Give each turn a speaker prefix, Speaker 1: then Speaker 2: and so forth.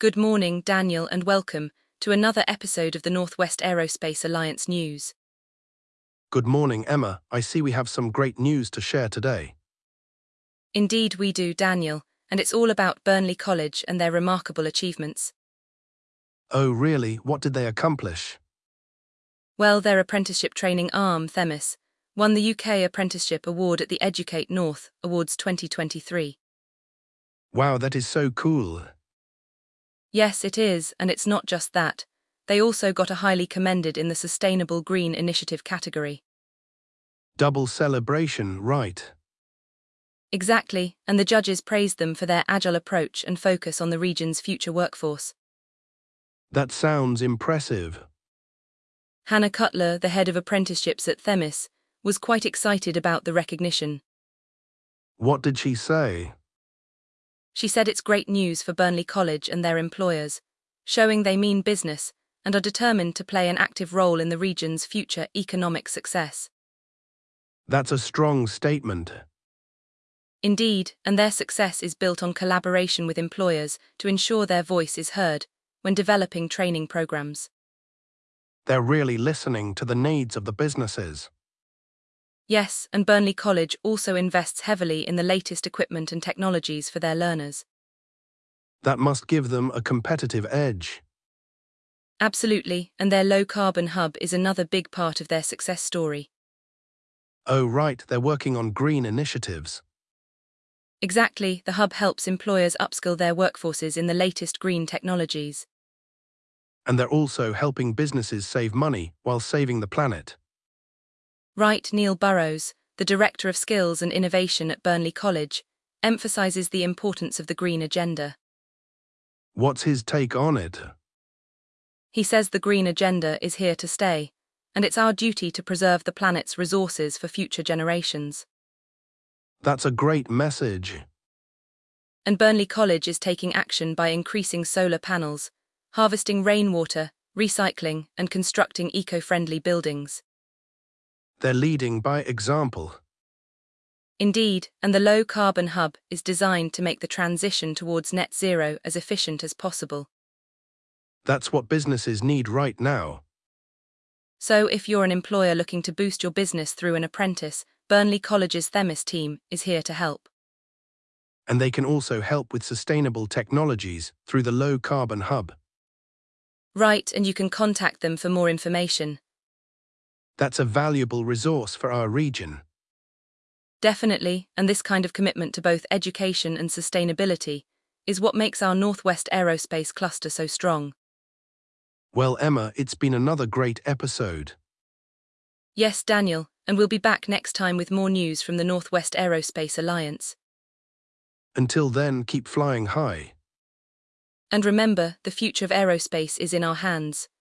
Speaker 1: Good morning, Daniel, and welcome to another episode of the Northwest Aerospace Alliance News.
Speaker 2: Good morning, Emma. I see we have some great news to share today.
Speaker 1: Indeed we do, Daniel, and it's all about Burnley College and their remarkable achievements.
Speaker 2: Oh, really? What did they accomplish?
Speaker 1: Well, their apprenticeship training arm, Themis, won the UK Apprenticeship Award at the Educate North Awards 2023.
Speaker 2: Wow, that is so cool.
Speaker 1: Yes, it is, and it's not just that. They also got a highly commended in the Sustainable Green Initiative category.
Speaker 2: Double celebration, right?
Speaker 1: Exactly, and the judges praised them for their agile approach and focus on the region's future workforce.
Speaker 2: That sounds impressive.
Speaker 1: Hannah Cutler, the head of apprenticeships at Themis, was quite excited about the recognition.
Speaker 2: What did she say?
Speaker 1: She said it's great news for Burnley College and their employers, showing they mean business and are determined to play an active role in the region's future economic success.
Speaker 2: That's a strong statement.
Speaker 1: Indeed, and their success is built on collaboration with employers to ensure their voice is heard when developing training programs.
Speaker 2: They're really listening to the needs of the businesses.
Speaker 1: Yes, and Burnley College also invests heavily in the latest equipment and technologies for their learners.
Speaker 2: That must give them a competitive edge.
Speaker 1: Absolutely, and their low-carbon hub is another big part of their success story.
Speaker 2: Oh, right, they're working on green initiatives.
Speaker 1: Exactly, the hub helps employers upskill their workforces in the latest green technologies.
Speaker 2: And they're also helping businesses save money while saving the planet.
Speaker 1: Right, Neil Burrows, the Director of Skills and Innovation at Burnley College, emphasizes the importance of the green agenda.
Speaker 2: What's his take on it?
Speaker 1: He says the green agenda is here to stay, and it's our duty to preserve the planet's resources for future generations.
Speaker 2: That's a great message.
Speaker 1: And Burnley College is taking action by increasing solar panels, harvesting rainwater, recycling, and constructing eco-friendly buildings.
Speaker 2: They're leading by example.
Speaker 1: Indeed, and the low-carbon hub is designed to make the transition towards net zero as efficient as possible.
Speaker 2: That's what businesses need right now.
Speaker 1: So if you're an employer looking to boost your business through an apprentice, Burnley College's Themis team is here to help.
Speaker 2: And they can also help with sustainable technologies through the low-carbon hub.
Speaker 1: Right, and you can contact them for more information.
Speaker 2: That's a valuable resource for our region.
Speaker 1: Definitely, and this kind of commitment to both education and sustainability is what makes our Northwest Aerospace cluster so strong.
Speaker 2: Well, Emma, it's been another great episode.
Speaker 1: Yes, Daniel, and we'll be back next time with more news from the Northwest Aerospace Alliance.
Speaker 2: Until then, keep flying high.
Speaker 1: And remember, the future of aerospace is in our hands.